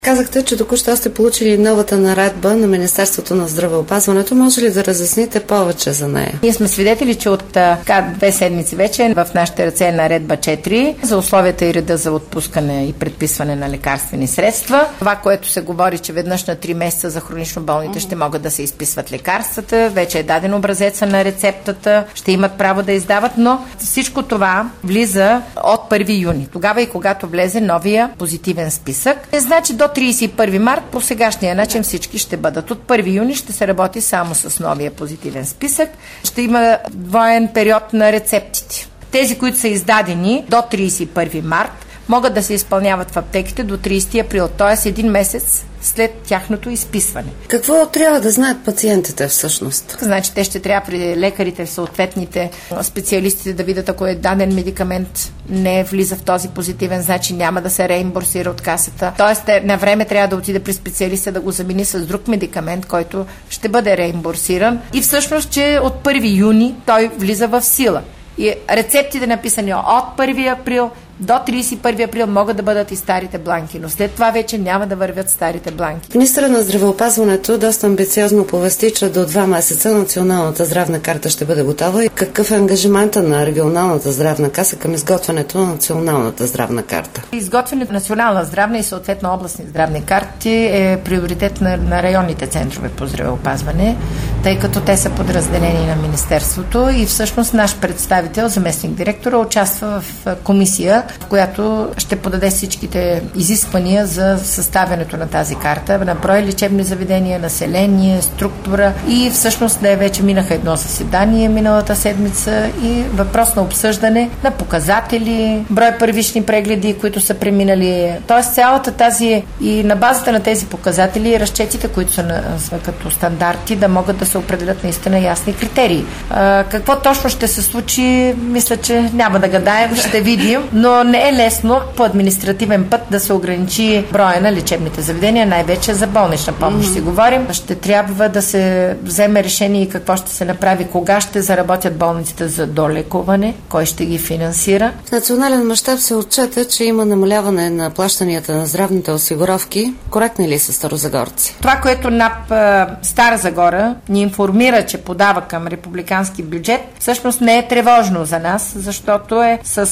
Казахте, че току-що сте получили новата наредба на Министерството на здравеопазването. Може ли да разясните повече за нея? Ние сме свидетели, че от 2 седмици вече в нашите ръце е наредба 4 за условията и реда за отпускане и предписване на лекарствени средства. Това, което се говори, че веднъж на 3 месеца за хронично болните ще могат да се изписват лекарствата, вече е даден образеца на рецептата, ще имат право да издават, но всичко това влиза от 1 юни. Тогава и когато влезе новия позитивен списък. Значи до 31 март по сегашния начин всички ще бъдат. От 1 юни ще се работи само с новия позитивен списък. Ще има двоен период на рецептите. Тези, които са издадени до 31 март, могат да се изпълняват в аптеките до 30 април, т.е. един месец след тяхното изписване. Какво трябва да знаят пациентите всъщност? Значи те ще трябва при лекарите, съответните специалистите да видят, ако е даден медикамент не влиза в този позитивен, значи няма да се реимбурсира от касата. Тоест на време трябва да отиде при специалиста да го замени с друг медикамент, който ще бъде реимбурсиран. И всъщност, че от 1 юни той влиза в сила. И рецептите, написани от 1 април до 31 април, могат да бъдат и старите бланки, но след това вече няма да вървят старите бланки. Министърът на здравеопазването доста амбициозно повести, че до 2 месеца националната здравна карта ще бъде готова. И какъв е ангажимента на регионалната здравна каса към изготвянето на националната здравна карта? Изготвянето на национална здравна и съответно областни здравни карти е приоритет на районните центрове по здравеопазване, тъй като те са подразделени на Министерството и всъщност наш представител, заместник директора, участва в комисия, в която ще подаде всичките изисквания за съставянето на тази карта, на брой лечебни заведения, население, структура и всъщност вече минаха едно заседание миналата седмица и въпрос на обсъждане на показатели, брой първични прегледи, които са преминали. Тоест цялата тази и на базата на тези показатели разчетите, които са като стандарти, да могат да се определят наистина ясни критерии. Какво точно ще се случи, мисля, че няма да гадаем, ще видим, но не е лесно по административен път да се ограничи броя на лечебните заведения, най-вече за болнична помощ си говорим. Ще трябва да се вземе решение и какво ще се направи, кога ще заработят болниците за долекуване, кой ще ги финансира. В национален мащаб се отчета, че има намаляване на плащанията на здравните осигуровки. Коректни ли са старозагорци? Това, което НАП Стара Загора ни информира, че подава към републикански бюджет, всъщност не е тревожно за нас, защото е с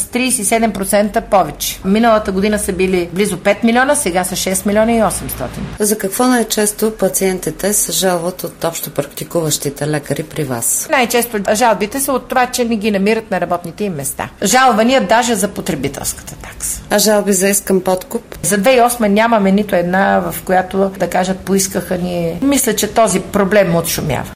37% повече. Миналата година са били близо 5 милиона, сега са 6 милиона и 800. За какво най-често пациентите се жалват от общо практикуващите лекари при вас? Най-често жалбите са от това, че не ги намират на работните им места. Жалвания даже за потребителската такса. А жалби за искан подкуп? За 2008 нямаме нито една, в която да кажат поискаха ни. Мисля, че този проблем отшумява.